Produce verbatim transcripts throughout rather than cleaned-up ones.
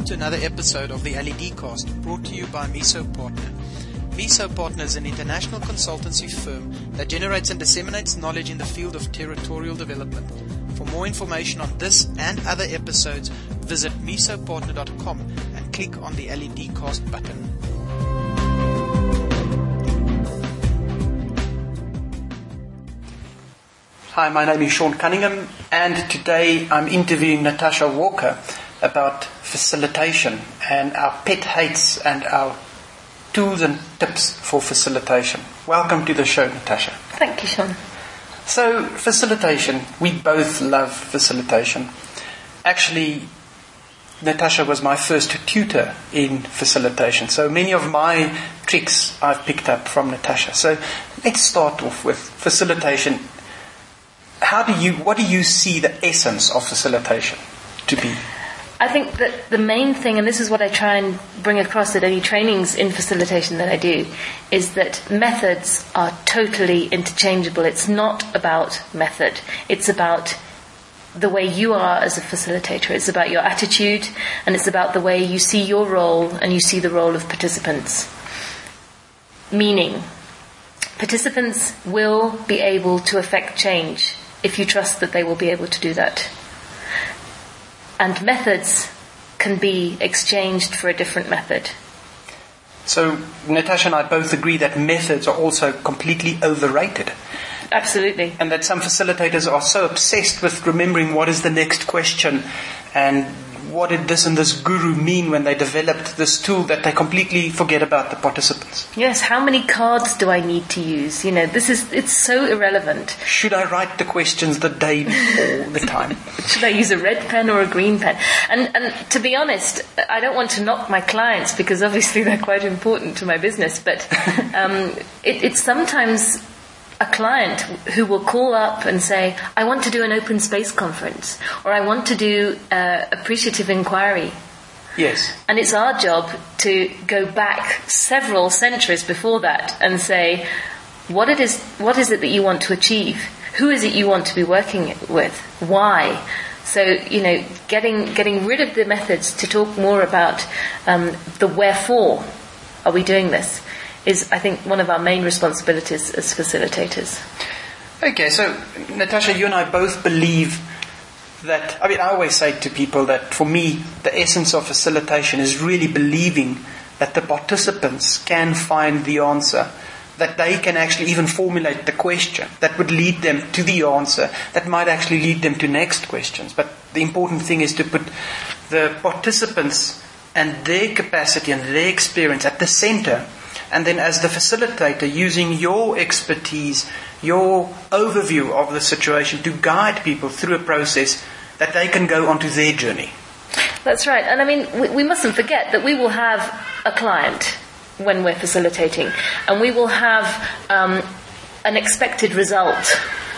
to another episode of the L E D Cast, brought to you by Miso Partner. Miso Partner is an international consultancy firm that generates and disseminates knowledge in the field of territorial development. For more information on this and other episodes, visit miso partner dot com and click on the L E D Cast button. Hi, my name is Sean Cunningham, and today I'm interviewing Natasha Walker about facilitation and our pet hates and our tools and tips for facilitation. Welcome to the show, Natasha. Thank you, Sean. So, facilitation. We both love facilitation. Actually, Natasha was my first tutor in facilitation. So many of my tricks I've picked up from Natasha. So let's start off with facilitation. How do you, what do you see the essence of facilitation to be? I think that the main thing, and this is what I try and bring across at any trainings in facilitation that I do, is that methods are totally interchangeable. It's not about method. It's about the way you are as a facilitator. It's about your attitude, and it's about the way you see your role and you see the role of participants. Meaning, participants will be able to affect change if you trust that they will be able to do that. And methods can be exchanged for a different method. So Natasha and I both agree that methods are also completely overrated. Absolutely. And that some facilitators are so obsessed with remembering what is the next question and what did this and this guru mean when they developed this tool that they completely forget about the participants. Yes, how many cards do I need to use? You know, this is, it's so irrelevant. Should I write the questions the day before the time? Should I use a red pen or a green pen? And and to be honest, I don't want to knock my clients because obviously they're quite important to my business, but um, it, it's sometimes a client who will call up and say, I want to do an open space conference, or I want to do uh, appreciative inquiry. Yes. And it's our job to go back several centuries before that and say, what it is, what is it that you want to achieve? Who is it you want to be working with? Why? So, you know, getting getting rid of the methods to talk more about um, the wherefore are we doing this is, I think, one of our main responsibilities as facilitators. Okay, so Natasha, you and I both believe that, I mean, I always say to people that for me, the essence of facilitation is really believing that the participants can find the answer, that they can actually even formulate the question that would lead them to the answer, that might actually lead them to next questions. But the important thing is to put the participants and their capacity and their experience at the center. And then as the facilitator, using your expertise, your overview of the situation to guide people through a process that they can go onto their journey. That's right. And I mean, we, we mustn't forget that we will have a client when we're facilitating, and we will have um, an expected result.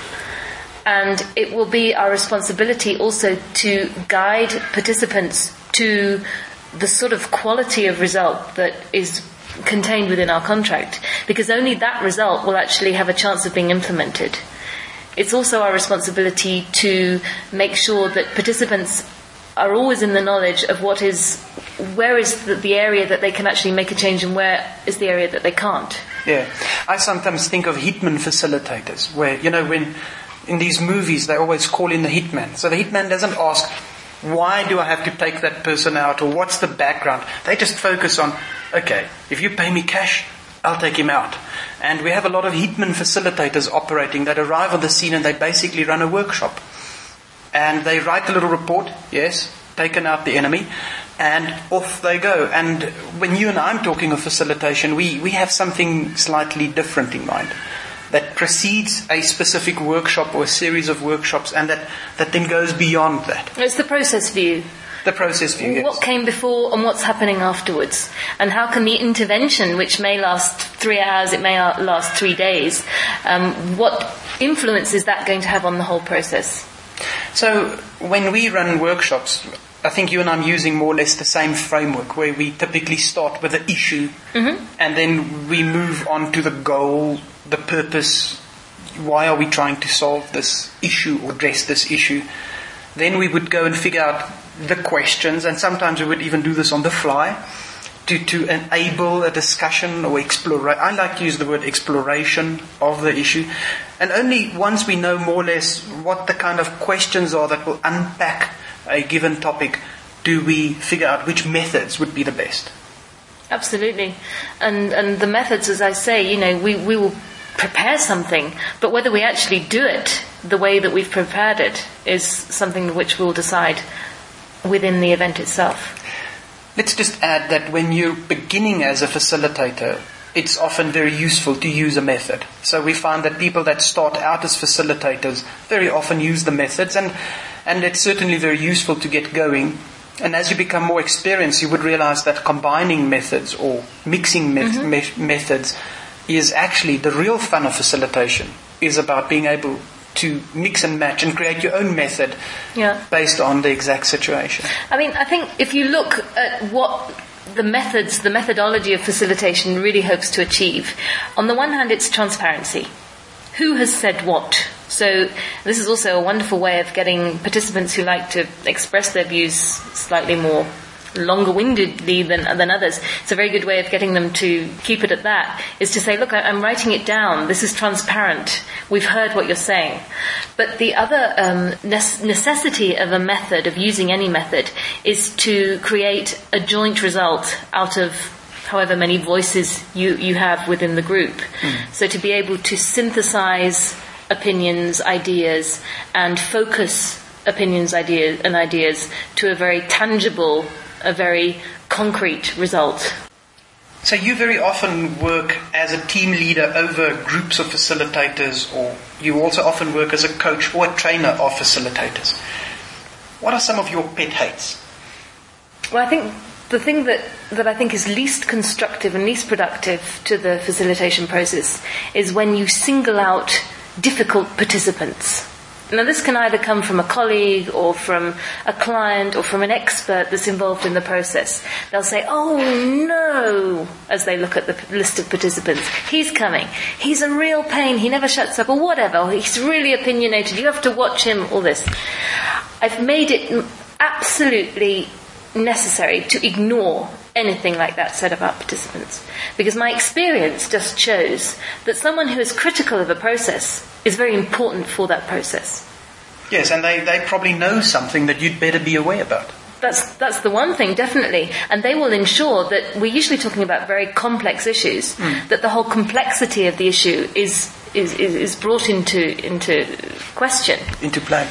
And it will be our responsibility also to guide participants to the sort of quality of result that is contained within our contract, because only that result will actually have a chance of being implemented. It's also our responsibility to make sure that participants are always in the knowledge of what is, where is the, the area that they can actually make a change and where is the area that they can't. Yeah, I sometimes think of hitman facilitators, where, you know, when in these movies they always call in the hitman. So the hitman doesn't ask, why do I have to take that person out, or what's the background? They just focus on, okay, if you pay me cash, I'll take him out. And we have a lot of hitman facilitators operating that arrive on the scene and they basically run a workshop. And they write a little report, yes, taken out the enemy, and off they go. And when you and I am talking of facilitation, we, we have something slightly different in mind that precedes a specific workshop or a series of workshops, and that, that then goes beyond that. It's the process view. The process view, yes. What came before and what's happening afterwards. And how can the intervention, which may last three hours, it may last three days, um, what influence is that going to have on the whole process? So when we run workshops, I think you and I are using more or less the same framework, where we typically start with the issue, mm-hmm. and then we move on to the goal, the purpose, why are we trying to solve this issue or address this issue. Then we would go and figure out the questions, and sometimes we would even do this on the fly, to, to enable a discussion or explore. I like to use the word exploration of the issue. And only once we know more or less what the kind of questions are that will unpack a given topic, do we figure out which methods would be the best. Absolutely. And and the methods, as I say, you know, we, we will prepare something, but whether we actually do it the way that we've prepared it is something which we'll decide within the event itself. Let's just add that when you're beginning as a facilitator, it's often very useful to use a method. So we find that people that start out as facilitators very often use the methods, and, and it's certainly very useful to get going. And as you become more experienced, you would realize that combining methods or mixing me- Mm-hmm. me- methods is actually the real fun of facilitation, is about being able to mix and match and create your own method Yeah. based on the exact situation. I mean, I think if you look at what the methods, the methodology of facilitation really hopes to achieve, on the one hand, it's transparency. Who has said what? So this is also a wonderful way of getting participants who like to express their views slightly more longer-windedly than, than others. It's a very good way of getting them to keep it at that, is to say, look, I, I'm writing it down. This is transparent. We've heard what you're saying. But the other um, ne- necessity of a method, of using any method, is to create a joint result out of however many voices you, you have within the group. Mm. So to be able to synthesize opinions, ideas, and focus opinions, ideas, and ideas to a very tangible, a very concrete result. So you very often work as a team leader over groups of facilitators, or you also often work as a coach or a trainer of facilitators. What are some of your pet hates? Well, I think the thing that, that I think is least constructive and least productive to the facilitation process is when you single out difficult participants. Now, this can either come from a colleague or from a client or from an expert that's involved in the process. They'll say, oh no, as they look at the list of participants. He's coming. He's a real pain. He never shuts up, or whatever. He's really opinionated. You have to watch him, all this. I've made it absolutely necessary to ignore anything like that said about participants, because my experience just shows that someone who is critical of a process is very important for that process. Yes, and they, they probably know something that you'd better be aware about. That's that's the one thing, definitely. And they will ensure that we're usually talking about very complex issues, mm. that the whole complexity of the issue is is, is, is brought into into question. Into play.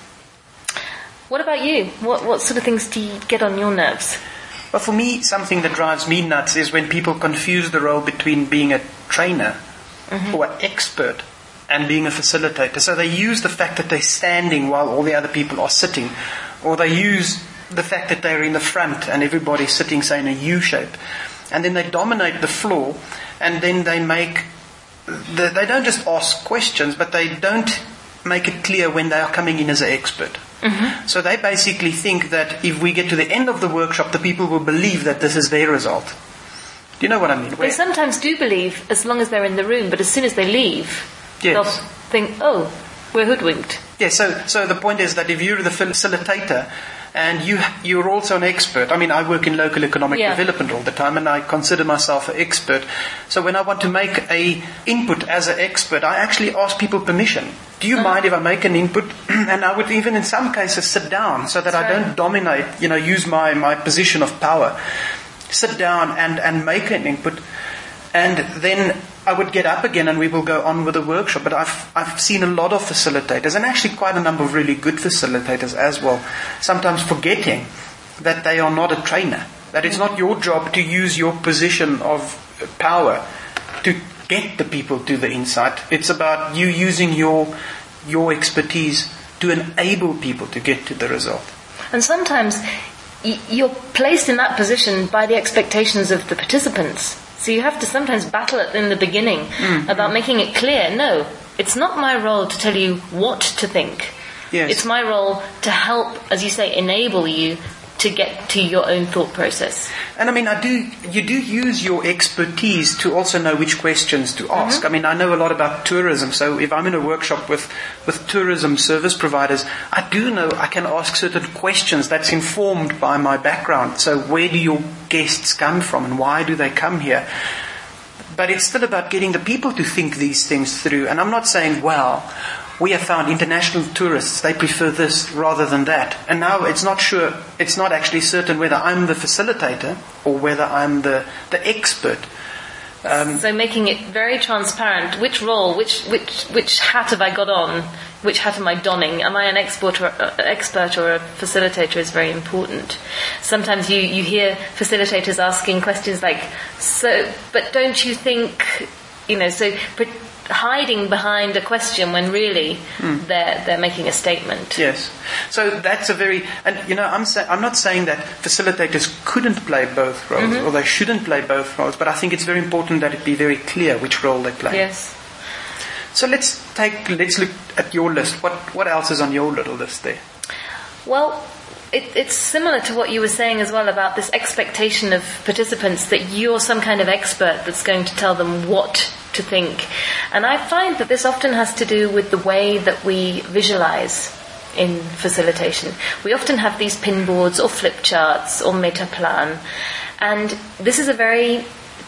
What about you? What what sort of things do you get on your nerves? Well, for me, something that drives me nuts is when people confuse the role between being a trainer mm-hmm. or an expert and being a facilitator. So they use the fact that they're standing while all the other people are sitting, or they use the fact that they're in the front and everybody's sitting, say, in a U shape. And then they dominate the floor, and then they make... The, they don't just ask questions, but they don't make it clear when they are coming in as an expert. Mm-hmm. So they basically think that if we get to the end of the workshop, the people will believe that this is their result. Do you know what I mean? Where they sometimes do believe as long as they're in the room, but as soon as they leave, yes. they'll think, oh, we're hoodwinked. Yes, so, so the point is that if you're the facilitator and you, you're also an expert. I mean, I work in local economic yeah. development all the time, and I consider myself an expert. So when I want to make a input as an expert, I actually ask people permission. Do you uh-huh. mind if I make an input? And I would even in some cases sit down so that That's I right. don't dominate, you know, use my, my position of power. Sit down and, and make an input. And then I would get up again and we will go on with the workshop. But I've I've seen a lot of facilitators, and actually quite a number of really good facilitators as well, sometimes forgetting that they are not a trainer. That it's not your job to use your position of power to get the people to the insight. It's about you using your your expertise to enable people to get to the result. And sometimes you're placed in that position by the expectations of the participants. So you have to sometimes battle it in the beginning mm-hmm. about making it clear, no, it's not my role to tell you what to think. Yes. It's my role to help, as you say, enable you to get to your own thought process. And I mean, I do, you do use your expertise to also know which questions to ask. Mm-hmm. I mean, I know a lot about tourism, so if I'm in a workshop with, with tourism service providers, I do know I can ask certain questions that's informed by my background. So where do your guests come from and why do they come here? But it's still about getting the people to think these things through. And I'm not saying, well, we have found international tourists, they prefer this rather than that. And now it's not sure, it's not actually certain whether I'm the facilitator or whether I'm the, the expert. Um, so making it very transparent, which role, which which which hat have I got on, which hat am I donning? Am I an expert or, uh, expert or a facilitator is very important. Sometimes you, you hear facilitators asking questions like, so, but don't you think, you know, so pre- hiding behind a question when really mm. they're they're making a statement. Yes. So that's a very, and you know, I'm sa- I'm not saying that facilitators couldn't play both roles mm-hmm. or they shouldn't play both roles, but I think it's very important that it be very clear which role they play. Yes. So let's take let's look at your list. What what else is on your little list there? Well, it, it's similar to what you were saying as well about this expectation of participants that you're some kind of expert that's going to tell them what to think. And I find that this often has to do with the way that we visualize in facilitation. We often have these pin boards or flip charts or metaplan, and this is a very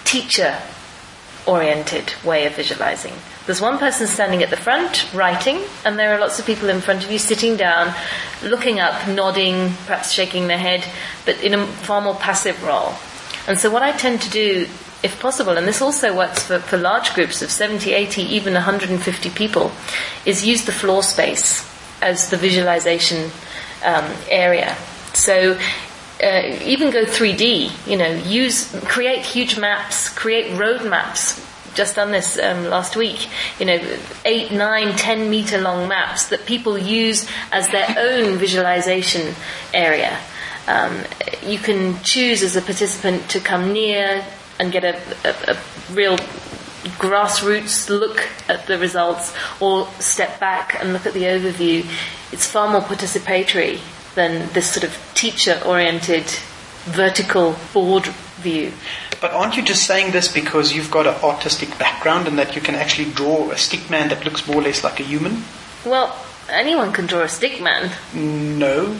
teacher-oriented way of visualizing. There's one person standing at the front, writing, and there are lots of people in front of you sitting down, looking up, nodding, perhaps shaking their head, but in a far more passive role. And so what I tend to do, if possible, and this also works for, for large groups of seventy, eighty, even one hundred fifty people, is use the floor space as the visualization um, area. So uh, even go three D, you know, use, create huge maps, create road maps. Just done this um, last week, you know, eight, nine, ten meter long maps that people use as their own visualization area. Um, you can choose as a participant to come near and get a, a, a real grassroots look at the results, or step back and look at the overview. It's far more participatory than this sort of teacher-oriented vertical board view. But aren't you just saying this because you've got an artistic background and that you can actually draw a stick man that looks more or less like a human? Well, anyone can draw a stick man. No.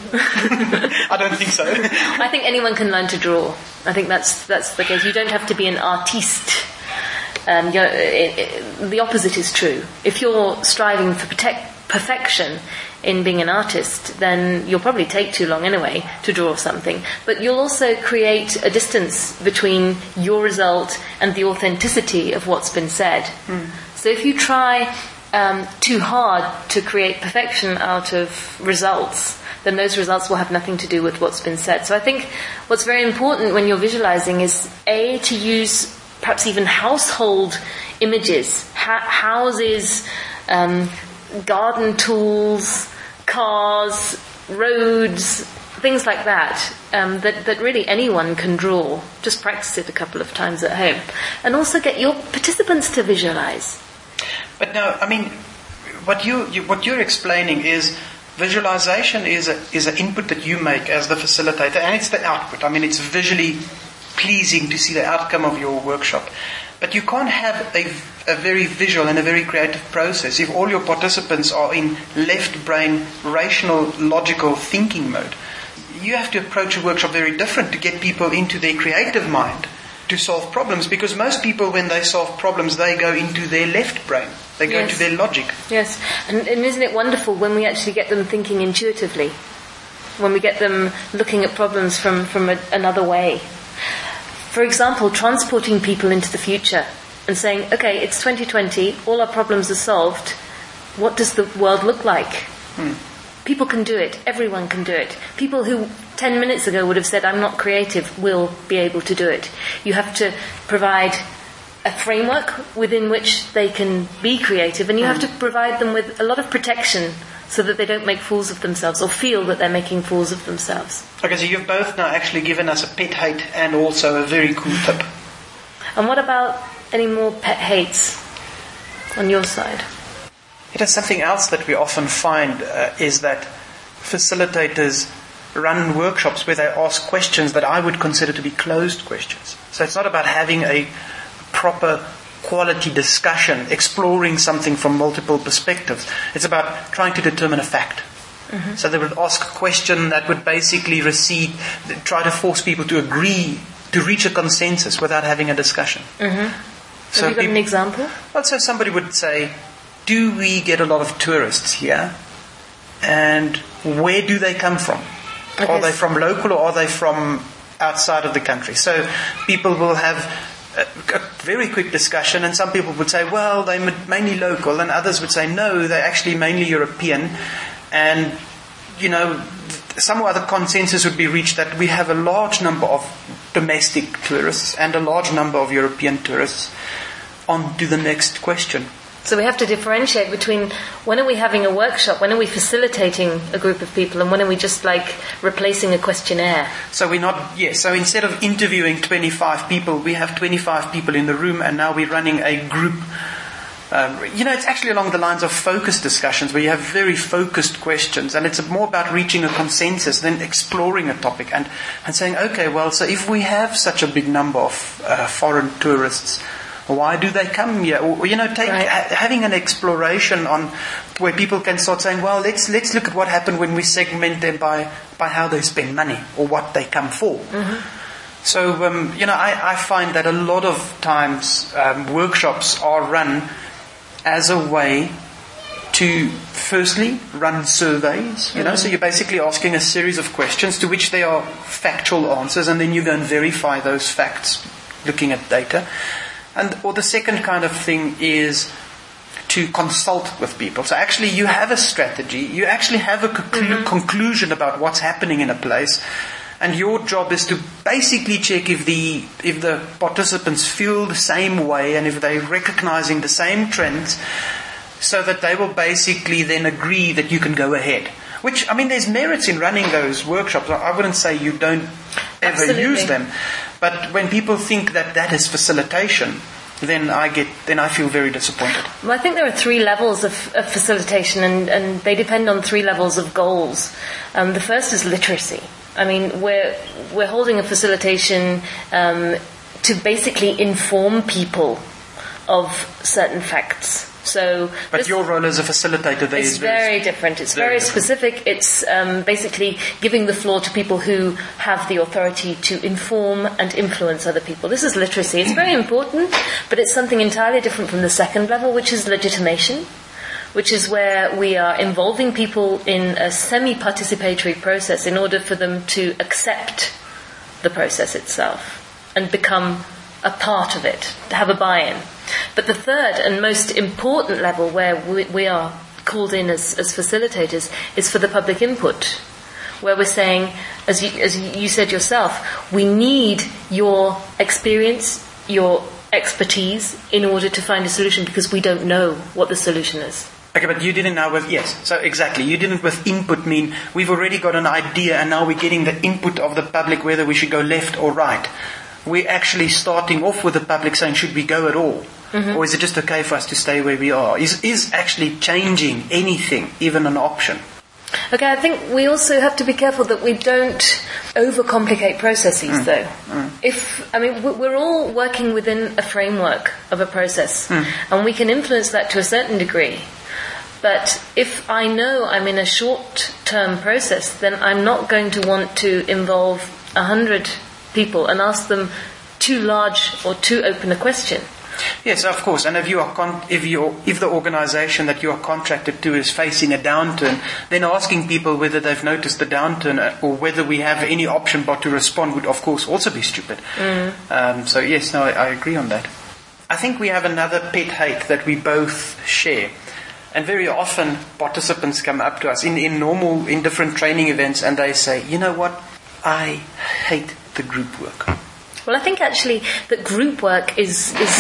I don't think so. I think anyone can learn to draw. I think that's that's the case. You don't have to be an artiste. Um, you're, it, it, the opposite is true. If you're striving for protect, perfection in being an artist, then you'll probably take too long anyway to draw something. But you'll also create a distance between your result and the authenticity of what's been said. Mm. So if you try um, too hard to create perfection out of results, then those results will have nothing to do with what's been said. So I think what's very important when you're visualizing is, A, to use perhaps even household images, ha- houses, um, garden tools, cars, roads, things like that, um, that, that really anyone can draw. Just practice it a couple of times at home. And also get your participants to visualize. But no, I mean, what, you, you, what you're explaining is visualization is a, is an input that you make as the facilitator, and it's the output. I mean, it's visually pleasing to see the outcome of your workshop. But you can't have a, a very visual and a very creative process if all your participants are in left brain, rational, logical thinking mode. You have to approach a workshop very different to get people into their creative mind to solve problems, because most people, when they solve problems, they go into their left brain. They go yes. into their logic. Yes, and, and isn't it wonderful when we actually get them thinking intuitively, when we get them looking at problems from, from a, another way. For example, transporting people into the future and saying, okay, it's twenty twenty, all our problems are solved. What does the world look like? Hmm. People can do it. Everyone can do it. People who ten minutes ago would have said, I'm not creative, will be able to do it. You have to provide a framework within which they can be creative, and you have to provide them with a lot of protection so that they don't make fools of themselves or feel that they're making fools of themselves. Okay, so you've both now actually given us a pet hate and also a very cool tip. And what about any more pet hates on your side? It is something else that we often find uh, is that facilitators run workshops where they ask questions that I would consider to be closed questions. So it's not about having a proper quality discussion, exploring something from multiple perspectives. It's about trying to determine a fact. Mm-hmm. So they would ask a question that would basically recede, try to force people to agree, to reach a consensus without having a discussion. Mm-hmm. So Have you got people, an example? Well, so somebody would say, do we get a lot of tourists here? And where do they come from? Okay. Are they from local or are they from outside of the country? So people will have a, a very quick discussion, and some people would say, well, they're mainly local, and others would say, no, they're actually mainly European. And, you know, some other consensus would be reached that we have a large number of domestic tourists and a large number of European tourists. On to the next question. So we have to differentiate between when are we having a workshop, when are we facilitating a group of people, and when are we just like replacing a questionnaire? So we're not, yes, so instead of interviewing twenty-five people, we have twenty-five people in the room, and now we're running a group. Um, you know, it's actually along the lines of focused discussions where you have very focused questions, and it's more about reaching a consensus than exploring a topic and, and saying, okay, well, so if we have such a big number of uh, foreign tourists, why do they come here? Or, you know, take right. ha- having an exploration on where people can start saying, well, let's let's look at what happened when we segment them by, by how they spend money or what they come for. Mm-hmm. So, um, you know, I, I find that a lot of times um, workshops are run as a way to firstly run surveys, you know, mm-hmm. so you're basically asking a series of questions to which there are factual answers, and then you go and verify those facts looking at data. And or the second kind of thing is to consult with people. So actually you have a strategy, you actually have a conclu- mm-hmm. conclusion about what's happening in a place, and your job is to basically check if the if the participants feel the same way and if they're recognizing the same trends, so that they will basically then agree that you can go ahead. Which, I mean, there's merits in running those workshops. I wouldn't say you don't ever Absolutely. use them. But when people think that that is facilitation, then I get, then I feel very disappointed. Well, I think there are three levels of, of facilitation, and, and they depend on three levels of goals. Um, the first is literacy. I mean, we're we're holding a facilitation um, to basically inform people of certain facts. So, but your role as a facilitator there is very, very different. It's very very different. specific. It's um, basically giving the floor to people who have the authority to inform and influence other people. This is literacy. It's very important, but it's something entirely different from the second level, which is legitimation, which is where we are involving people in a semi-participatory process in order for them to accept the process itself and become a part of it, to have a buy-in. But the third and most important level where we, we are called in as, as facilitators is for the public input, where we're saying, as you, as you said yourself, we need your experience, your expertise in order to find a solution, because we don't know what the solution is. Okay, but you didn't now with, yes, so exactly, you didn't with input mean we've already got an idea and now we're getting the input of the public whether we should go left or right. We're actually starting off with the public saying, should we go at all? Mm-hmm. Or is it just okay for us to stay where we are? Is is actually changing anything even an option? Okay, I think we also have to be careful that we don't overcomplicate processes, mm. though. Mm. If I mean, we're all working within a framework of a process, mm. and we can influence that to a certain degree. But if I know I'm in a short-term process, then I'm not going to want to involve a hundred people and ask them too large or too open a question. Yes, of course. And if you are con- if you if the organisation that you are contracted to is facing a downturn, then asking people whether they've noticed the downturn or whether we have any option but to respond would, of course, also be stupid. Mm. Um, so yes, no, I, I agree on that. I think we have another pet hate that we both share. And very often participants come up to us in, in normal, in different training events, and they say, you know what, I hate the group work. Well, I think actually that group work is is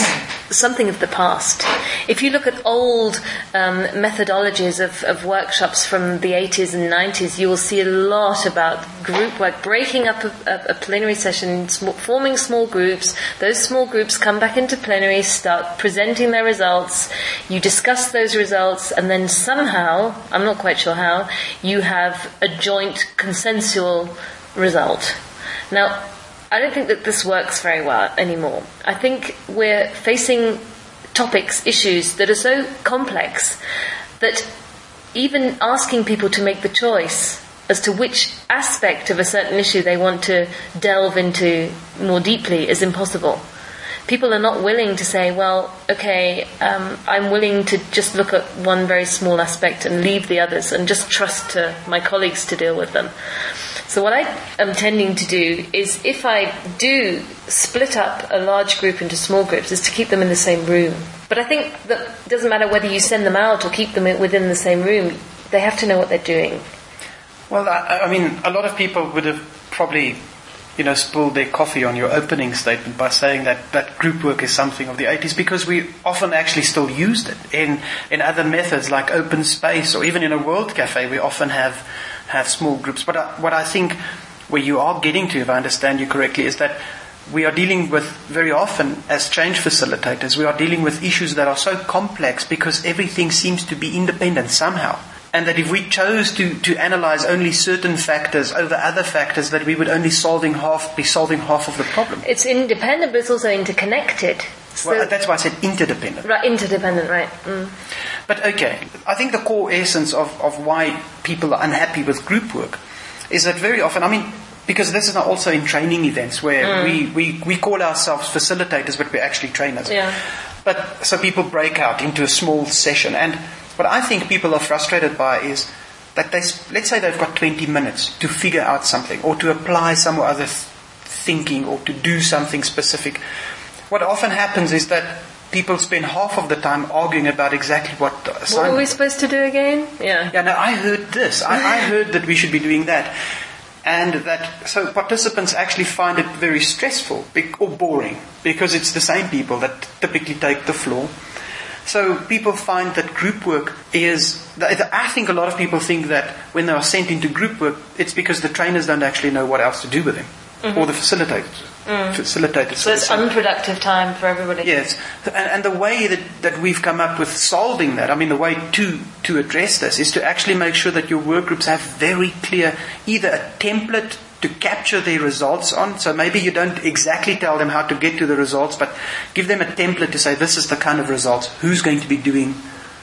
something of the past. If you look at old um, methodologies of, of workshops from the eighties and nineties, you will see a lot about group work, breaking up a, a, a plenary session, sm- forming small groups. Those small groups come back into plenary, start presenting their results. You discuss those results, and then somehow, I'm not quite sure how, you have a joint consensual result. Now, I don't think that this works very well anymore. I think we're facing topics, issues that are so complex that even asking people to make the choice as to which aspect of a certain issue they want to delve into more deeply is impossible. People are not willing to say, well, okay, um, I'm willing to just look at one very small aspect and leave the others and just trust to my colleagues to deal with them. So what I am tending to do is, if I do split up a large group into small groups, is to keep them in the same room. But I think that it doesn't matter whether you send them out or keep them within the same room. They have to know what they're doing. Well, I, I mean, a lot of people would have probably, you know, spilled their coffee on your opening statement by saying that, that group work is something of the eighties, because we often actually still used it in, in other methods like open space, or even in a World Cafe we often have have small groups. But I, what I think where you are getting to, if I understand you correctly, is that we are dealing with, very often as change facilitators, we are dealing with issues that are so complex because everything seems to be independent somehow. And that if we chose to, to analyze only certain factors over other factors, that we would only solving half, be solving half of the problem. It's independent, but it's also interconnected. So well, that's why I said interdependent. Right, interdependent, right. Mm. But okay, I think the core essence of, of why people are unhappy with group work is that very often, I mean, because this is also in training events where mm. we, we, we call ourselves facilitators, but we're actually trainers. Yeah. But so people break out into a small session, and what I think people are frustrated by is that they, let's say they've got twenty minutes to figure out something, or to apply some other th- thinking, or to do something specific. What often happens is that people spend half of the time arguing about exactly what the assignment. What were we supposed to do again? Yeah. Yeah, no, I heard this. I, I heard that we should be doing that. And that, so participants actually find it very stressful or boring, because it's the same people that typically take the floor. So people find that group work is, I think a lot of people think that when they are sent into group work, it's because the trainers don't actually know what else to do with them. Mm-hmm. Or the facilitators. Mm. Facilitators. So it's unproductive time for everybody. Yes. And, and the way that, that we've come up with solving that, I mean the way to, to address this, is to actually make sure that your work groups have very clear, either a template to capture their results on. So maybe you don't exactly tell them how to get to the results, but give them a template to say, this is the kind of results. Who's going to be doing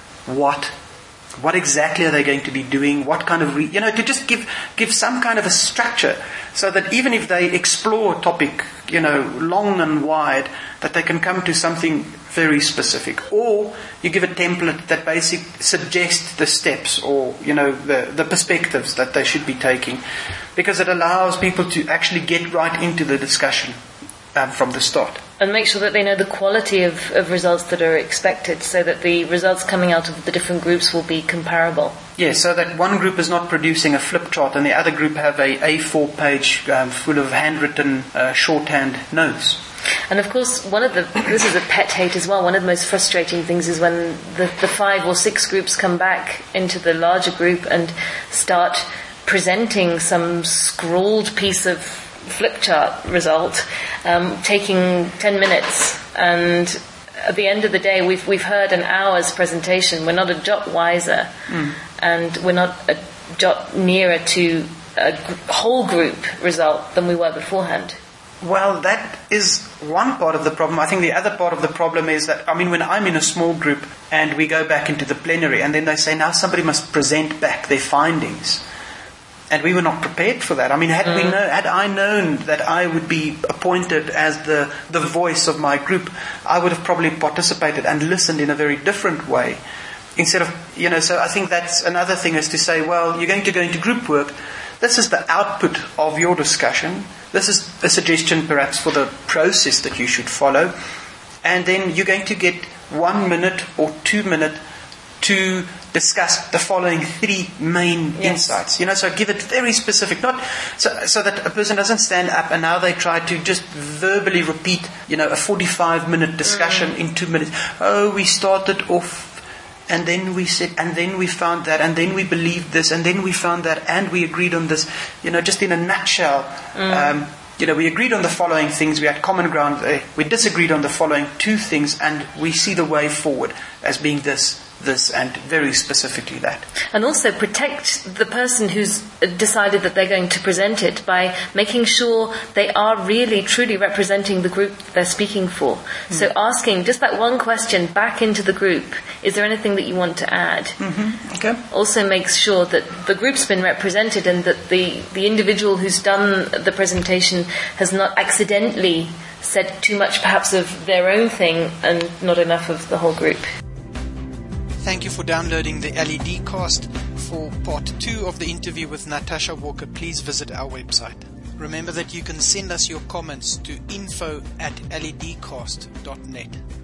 what? What exactly are they going to be doing? What kind of, re- you know, to just give give some kind of a structure, so that even if they explore a topic, you know, long and wide, that they can come to something very specific. Or you give a template that basically suggests the steps, or, you know, the, the perspectives that they should be taking, because it allows people to actually get right into the discussion um, from the start. And make sure that they know the quality of, of results that are expected, so that the results coming out of the different groups will be comparable. Yes, so that one group is not producing a flip chart and the other group have a A four page um, full of handwritten uh, shorthand notes. And of course, one of the, this is a pet hate as well, one of the most frustrating things is when the, the five or six groups come back into the larger group and start presenting some scrawled piece of flip chart result, um, taking ten minutes, and at the end of the day we've we've heard an hour's presentation. We're not a jot wiser, mm. and we're not a jot nearer to a g- whole group result than we were beforehand. Well, that is one part of the problem. I think the other part of the problem is that, I mean, when I'm in a small group and we go back into the plenary and then they say, now somebody must present back their findings. And we were not prepared for that. I mean, had mm. we know, had I known that I would be appointed as the, the voice of my group, I would have probably participated and listened in a very different way. Instead of, you know, so I think that's another thing, is to say, well, you're going to go into group work. This is the output of your discussion. This is a suggestion perhaps for the process that you should follow. And then you're going to get one minute or two minute to discuss the following three main Yes. insights. You know, so give it very specific, not so, so that a person doesn't stand up and now they try to just verbally repeat, you know, a forty-five minute discussion mm. in two minutes. Oh, we started off and then we said, and then we found that, and then we believed this, and then we found that, and we agreed on this. You know, just in a nutshell, mm. um, you know, we agreed on the following things. We had common ground there. We disagreed on the following two things, and we see the way forward as being this, this, and very specifically that. And also protect the person who's decided that they're going to present it by making sure they are really, truly representing the group they're speaking for. Mm. So asking just that one question back into the group, is there anything that you want to add? Mm-hmm. Okay. Also makes sure that the group's been represented and that the, the individual who's done the presentation has not accidentally said too much perhaps of their own thing and not enough of the whole group. Thank you for downloading the L E D cast. For part two of the interview with Natasha Walker, please visit our website. Remember that you can send us your comments to info at ledcast dot net.